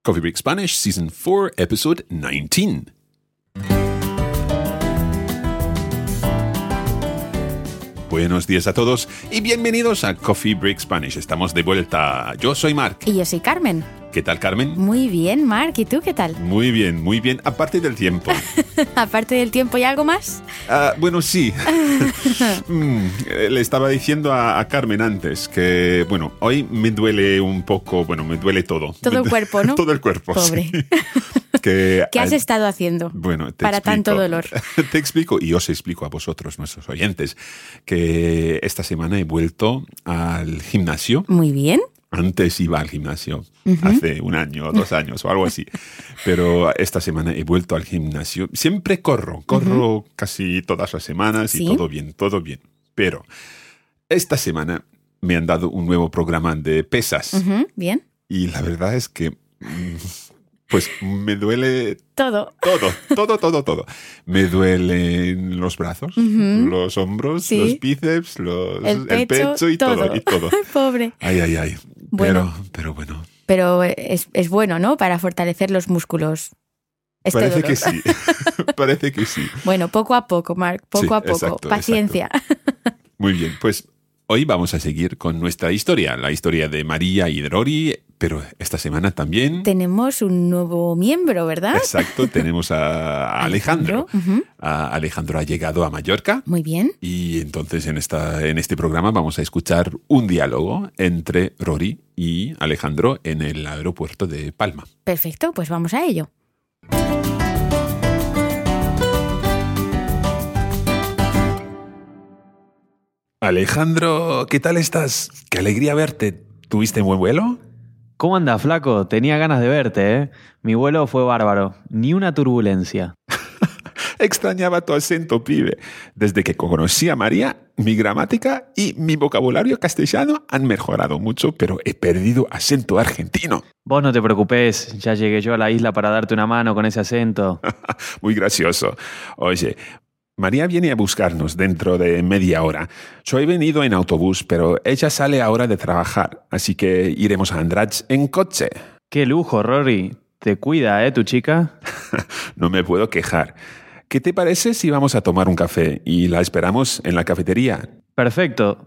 Coffee Break Spanish, Season 4, Episode 19. Buenos días a todos y bienvenidos a Coffee Break Spanish. Estamos de vuelta. Yo soy Mark. Y yo soy Carmen. ¿Qué tal, Carmen? Muy bien, Mark. ¿Y tú qué tal? Muy bien, muy bien. Aparte del tiempo. ¿Aparte del tiempo y algo más? Bueno, sí. Le estaba diciendo a Carmen antes que, bueno, hoy me duele un poco, me duele todo. Todo el cuerpo, ¿no? Todo el cuerpo, pobre. Sí. ¿Qué has estado haciendo para tanto dolor? Te explico, y os explico a vosotros, nuestros oyentes, que esta semana he vuelto al gimnasio. Muy bien. Antes iba al gimnasio, hace 1 año o 2 años o algo así. Pero esta semana he vuelto al gimnasio. Siempre corro casi todas las semanas y todo bien. Pero esta semana me han dado un nuevo programa de pesas. Bien. Y la verdad es que... pues me duele todo. Me duelen los brazos, los hombros, los bíceps, el pecho y todo. Pobre. Ay. Bueno, pero bueno. Pero es bueno, ¿no? Para fortalecer los músculos. Parece que sí. Parece que sí. Bueno, poco a poco, Mark. Poco a poco. Exacto, Paciencia. Exacto. Muy bien, pues hoy vamos a seguir con nuestra historia, la historia de María y de Rory, pero esta semana también... Tenemos un nuevo miembro, ¿verdad? Exacto, tenemos a Alejandro. Alejandro ha llegado a Mallorca. Muy bien. Y entonces en este programa vamos a escuchar un diálogo entre Rory y Alejandro en el aeropuerto de Palma. Perfecto, pues vamos a ello. Alejandro, ¿qué tal estás? Qué alegría verte. ¿Tuviste un buen vuelo? ¿Cómo andas, flaco? Tenía ganas de verte, ¿eh? Mi vuelo fue bárbaro. Ni una turbulencia. Extrañaba tu acento, pibe. Desde que conocí a María, mi gramática y mi vocabulario castellano han mejorado mucho, pero he perdido acento argentino. Vos no te preocupes, ya llegué yo a la isla para darte una mano con ese acento. Muy gracioso. Oye, María viene a buscarnos dentro de media hora. Yo he venido en autobús, pero ella sale ahora de trabajar, así que iremos a Andratx en coche. ¡Qué lujo, Rory! Te cuida, tu chica. No me puedo quejar. ¿Qué te parece si vamos a tomar un café y la esperamos en la cafetería? Perfecto.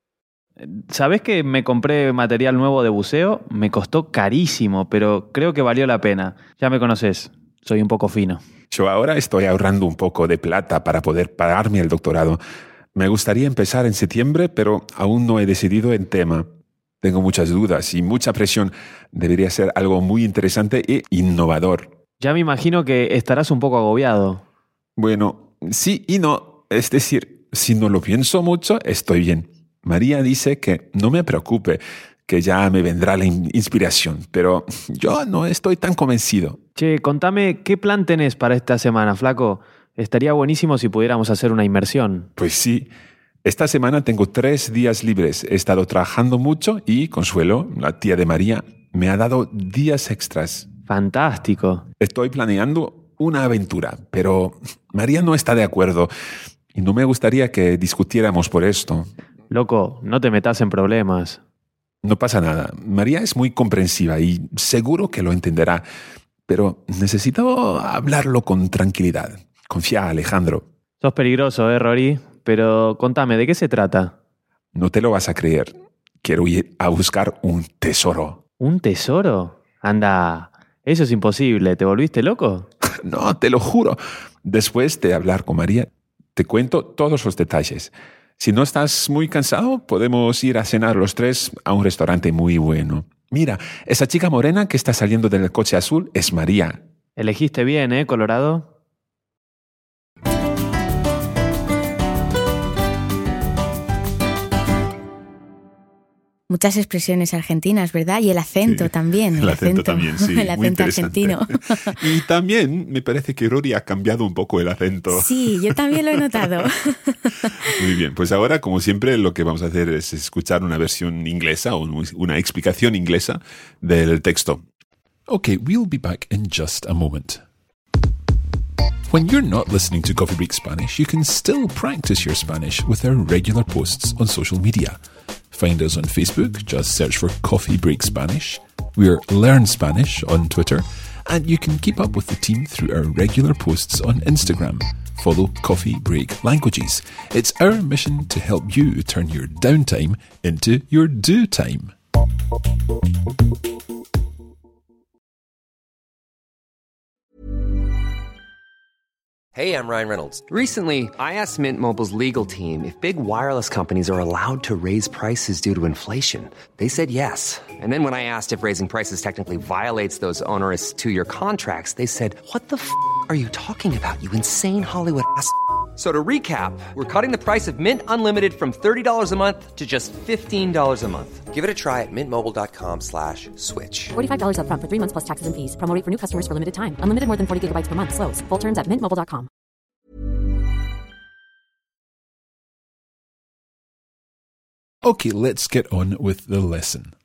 ¿Sabés que me compré material nuevo de buceo? Me costó carísimo, pero creo que valió la pena. Ya me conocés, soy un poco fino. Yo ahora estoy ahorrando un poco de plata para poder pagarme el doctorado. Me gustaría empezar en septiembre, pero aún no he decidido el tema. Tengo muchas dudas y mucha presión. Debería ser algo muy interesante e innovador. Ya me imagino que estarás un poco agobiado. Bueno, sí y no. Es decir, si no lo pienso mucho, estoy bien. María dice que no me preocupe, que ya me vendrá la inspiración, pero yo no estoy tan convencido. Che, contame, ¿qué plan tenés para esta semana, flaco? Estaría buenísimo si pudiéramos hacer una inmersión. Pues sí. Esta semana tengo 3 días libres. He estado trabajando mucho y Consuelo, la tía de María, me ha dado días extras. Fantástico. Estoy planeando una aventura, pero María no está de acuerdo y no me gustaría que discutiéramos por esto. Loco, no te metas en problemas. No pasa nada. María es muy comprensiva y seguro que lo entenderá, pero necesito hablarlo con tranquilidad. Confía, Alejandro. Sos peligroso, Rory, pero contame, ¿de qué se trata? No te lo vas a creer. Quiero ir a buscar un tesoro. ¿Un tesoro? Anda, eso es imposible. ¿Te volviste loco? No, te lo juro. Después de hablar con María, te cuento todos los detalles. Si no estás muy cansado, podemos ir a cenar los 3 a un restaurante muy bueno. Mira, esa chica morena que está saliendo del coche azul es María. Elegiste bien, Colorado? Muchas expresiones argentinas, ¿verdad? Y el acento también. El acento también, sí. El acento argentino. Y también me parece que Rory ha cambiado un poco el acento. Sí, yo también lo he notado. Muy bien, pues ahora, como siempre, lo que vamos a hacer es escuchar una versión inglesa o una explicación inglesa del texto. Okay, we'll be back in just a moment. When you're not listening to Coffee Break Spanish, you can still practice your Spanish with our regular posts on social media. Find us on Facebook, just search for Coffee Break Spanish. We're Learn Spanish on Twitter, and you can keep up with the team through our regular posts on Instagram. Follow Coffee Break Languages. It's our mission to help you turn your downtime into your do time. Hey, I'm Ryan Reynolds. Recently, I asked Mint Mobile's legal team if big wireless companies are allowed to raise prices due to inflation. They said yes. And then when I asked if raising prices technically violates those onerous two-year contracts, they said, "What the f*** are you talking about, you insane Hollywood ass?" So to recap, we're cutting the price of Mint Unlimited from $30 a month to just $15 a month. Give it a try at mintmobile.com/switch. $45 up front for 3 months plus taxes and fees. Promo rate for new customers for limited time. Unlimited more than 40 gigabytes per month. Slows full terms at mintmobile.com. Okay, let's get on with the lesson.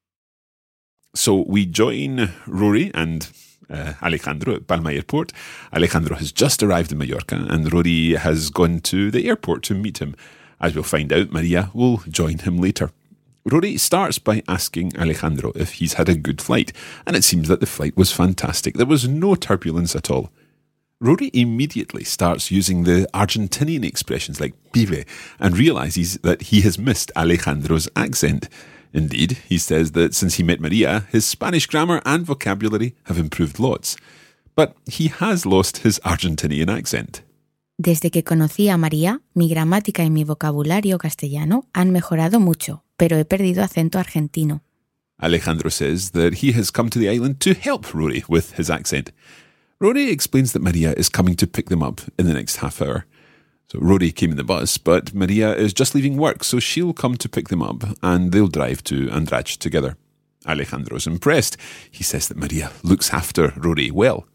So we join Rory and Alejandro at Palma Airport. Alejandro has just arrived in Mallorca and Rory has gone to the airport to meet him. As we'll find out, Maria will join him later. Rory starts by asking Alejandro if he's had a good flight, and it seems that the flight was fantastic. There was no turbulence at all. Rory immediately starts using the Argentinian expressions like pibe and realises that he has missed Alejandro's accent. Indeed, he says that since he met Maria, his Spanish grammar and vocabulary have improved lots. But he has lost his Argentinian accent. Desde que conocí a María, mi gramática y mi vocabulario castellano han mejorado mucho, pero he perdido acento argentino. Alejandro says that he has come to the island to help Rory with his accent. Rory explains that Maria is coming to pick them up in the next half hour. So Rory came in the bus, but Maria is just leaving work, so she'll come to pick them up and they'll drive to Andratx together. Alejandro's impressed. He says that Maria looks after Rory well.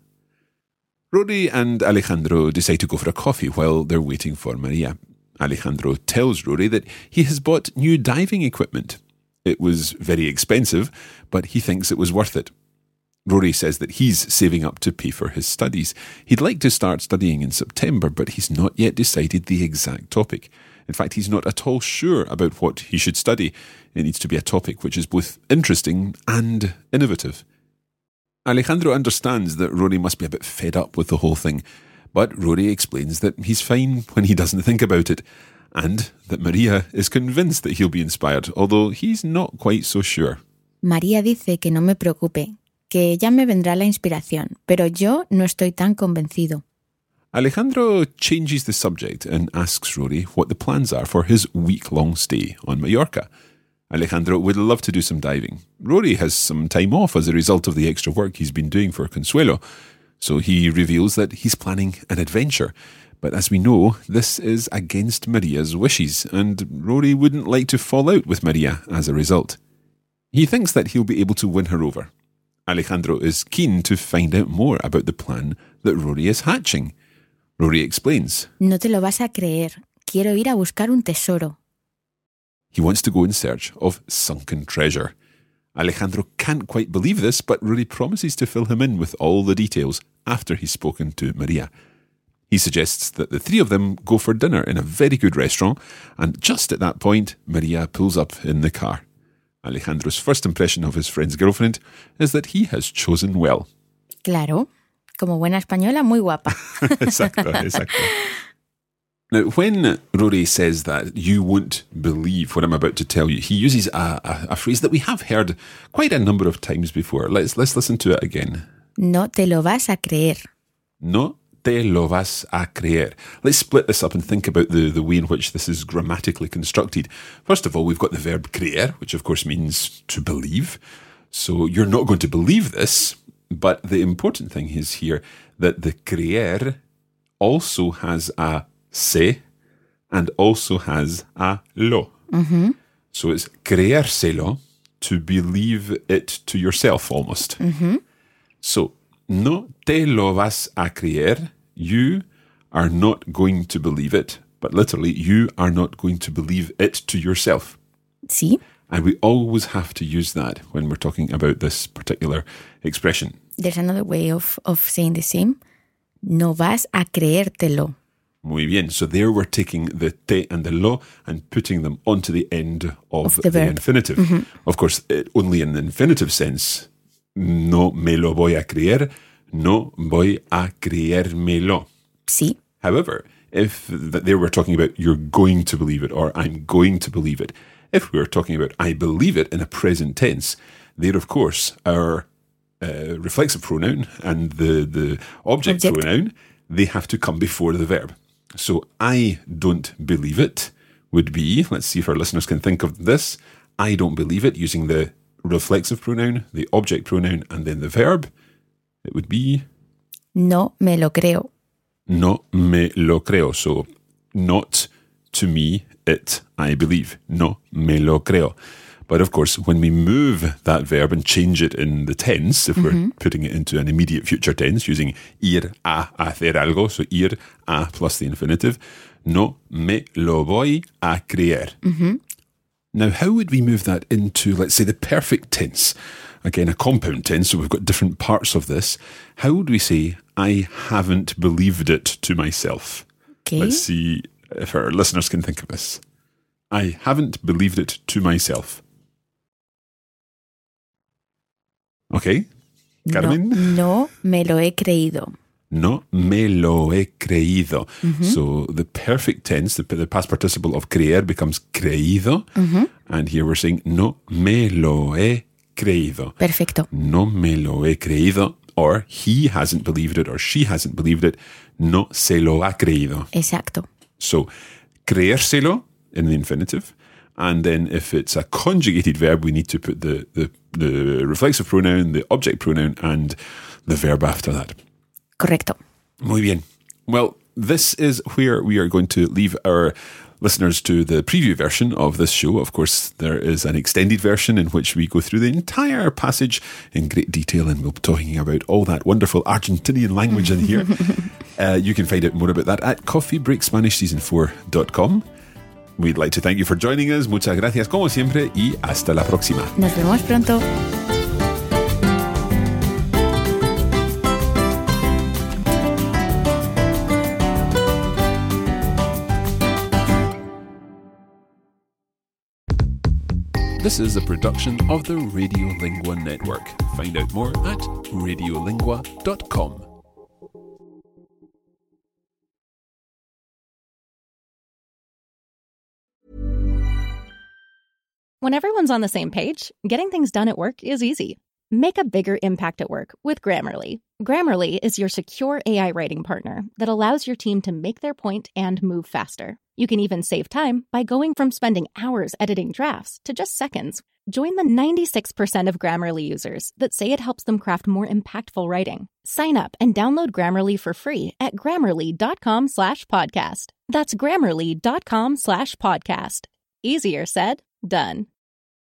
Rory and Alejandro decide to go for a coffee while they're waiting for Maria. Alejandro tells Rory that he has bought new diving equipment. It was very expensive, but he thinks it was worth it. Rory says that he's saving up to pay for his studies. He'd like to start studying in September, but he's not yet decided the exact topic. In fact, he's not at all sure about what he should study. It needs to be a topic which is both interesting and innovative. Alejandro understands that Rory must be a bit fed up with the whole thing, but Rory explains that he's fine when he doesn't think about it, and that Maria is convinced that he'll be inspired, although he's not quite so sure. María dice que no me preocupe, que ya me vendrá la inspiración, pero yo no estoy tan convencido. Alejandro changes the subject and asks Rory what the plans are for his week-long stay on Mallorca. Alejandro would love to do some diving. Rory has some time off as a result of the extra work he's been doing for Consuelo, so he reveals that he's planning an adventure. But as we know, this is against Maria's wishes, and Rory wouldn't like to fall out with Maria as a result. He thinks that he'll be able to win her over. Alejandro is keen to find out more about the plan that Rory is hatching. Rory explains. No te lo vas a creer. Quiero ir a buscar un tesoro. He wants to go in search of sunken treasure. Alejandro can't quite believe this, but Rory promises to fill him in with all the details after he's spoken to Maria. He suggests that the three of them go for dinner in a very good restaurant, and just at that point, Maria pulls up in the car. Alejandro's first impression of his friend's girlfriend is that he has chosen well. Claro, como buena española, muy guapa. Exacto. Now, when Rory says that you won't believe what I'm about to tell you, he uses a phrase that we have heard quite a number of times before. Let's listen to it again. No te lo vas a creer. No te lo vas a creer. Let's split this up and think about the way in which this is grammatically constructed. First of all, we've got the verb creer, which of course means to believe. So you're not going to believe this, but the important thing is here that the creer also has a se and also has a lo. Mm-hmm. So it's creérselo, to believe it to yourself almost. Mm-hmm. So, no te lo vas a creer, you are not going to believe it, but literally you are not going to believe it to yourself. Sí. And we always have to use that when we're talking about this particular expression. There's another way of saying the same. No vas a creértelo. Muy bien. So there we're taking the te and the lo and putting them onto the end of the verb. infinitive. Of course, only in the infinitive sense. No me lo voy a creer. No voy a creérmelo. Sí. However, if there we're talking about you're going to believe it or I'm going to believe it. If we were talking about I believe it in a present tense, there, of course, our reflexive pronoun and the object pronoun, they have to come before the verb. So I don't believe it would be, let's see if our listeners can think of this. I don't believe it using the reflexive pronoun, the object pronoun, and then the verb. It would be... No me lo creo. No me lo creo. So not to me, it, I believe. No me lo creo. But of course, when we move that verb and change it in the tense, if we're putting it into an immediate future tense using ir a hacer algo, so ir a plus the infinitive, no me lo voy a creer. Now, how would we move that into, let's say, the perfect tense? Again, a compound tense, so we've got different parts of this. How would we say, I haven't believed it to myself? Okay. Let's see if our listeners can think of this. I haven't believed it to myself. Okay. Carmen? No me lo he creído. No me lo he creído. So the perfect tense, the past participle of creer becomes creído. And here we're saying no me lo he creído. Perfecto. No me lo he creído. Or he hasn't believed it or she hasn't believed it. No se lo ha creído. Exacto. So creérselo in the infinitive. And then if it's a conjugated verb, we need to put the reflexive pronoun, the object pronoun, and the verb after that. Correcto. Muy bien. Well, this is where we are going to leave our listeners to the preview version of this show. Of course, there is an extended version in which we go through the entire passage in great detail, and we'll be talking about all that wonderful Argentinian language in here. You can find out more about that at coffeebreakSpanishSeason4.com. We'd like to thank you for joining us. Muchas gracias como siempre y hasta la próxima. Nos vemos pronto. This is a production of the Radiolingua Network. Find out more at radiolingua.com. When everyone's on the same page, getting things done at work is easy. Make a bigger impact at work with Grammarly. Grammarly is your secure AI writing partner that allows your team to make their point and move faster. You can even save time by going from spending hours editing drafts to just seconds. Join the 96% of Grammarly users that say it helps them craft more impactful writing. Sign up and download Grammarly for free at Grammarly.com/podcast. That's Grammarly.com/podcast. Easier said, done.